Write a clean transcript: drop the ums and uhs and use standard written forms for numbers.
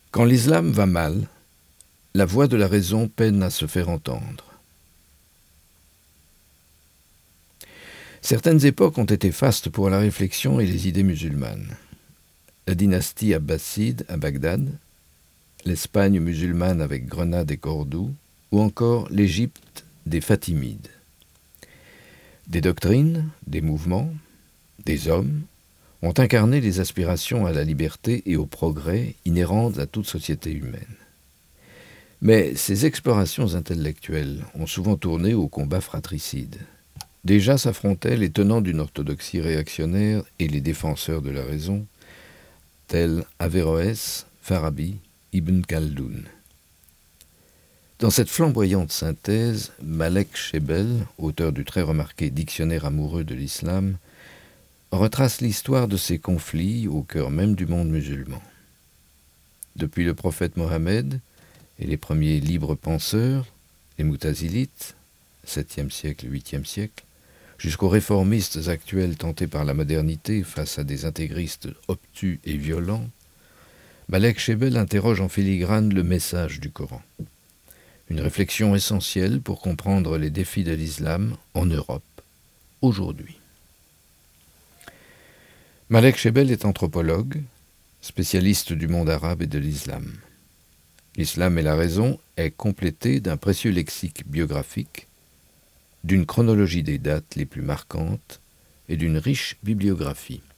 Quand l'islam va mal, la voix de la raison peine à se faire entendre. Certaines époques ont été fastes pour la réflexion et les idées musulmanes. La dynastie abbasside à Bagdad, l'Espagne musulmane avec Grenade et Cordoue, ou encore l'Égypte des Fatimides. Des doctrines, des mouvements, des hommes ont incarné les aspirations à la liberté et au progrès inhérentes à toute société humaine. Mais ces explorations intellectuelles ont souvent tourné au combat fratricide. Déjà s'affrontaient les tenants d'une orthodoxie réactionnaire et les défenseurs de la raison, tels Averroès, Farabi, Ibn Khaldoun. Dans cette flamboyante synthèse, Malek Chebel, auteur du très remarqué Dictionnaire amoureux de l'islam, retrace l'histoire de ces conflits au cœur même du monde musulman. Depuis le prophète Mohammed et les premiers libres penseurs, les Moutazilites, 7e siècle, 8e siècle, jusqu'aux réformistes actuels tentés par la modernité face à des intégristes obtus et violents, Malek Chebel interroge en filigrane le message du Coran. Une réflexion essentielle pour comprendre les défis de l'islam en Europe, aujourd'hui. Malek Chebel est anthropologue, spécialiste du monde arabe et de l'islam. L'islam et la raison est complété d'un précieux lexique biographique, d'une chronologie des dates les plus marquantes et d'une riche bibliographie.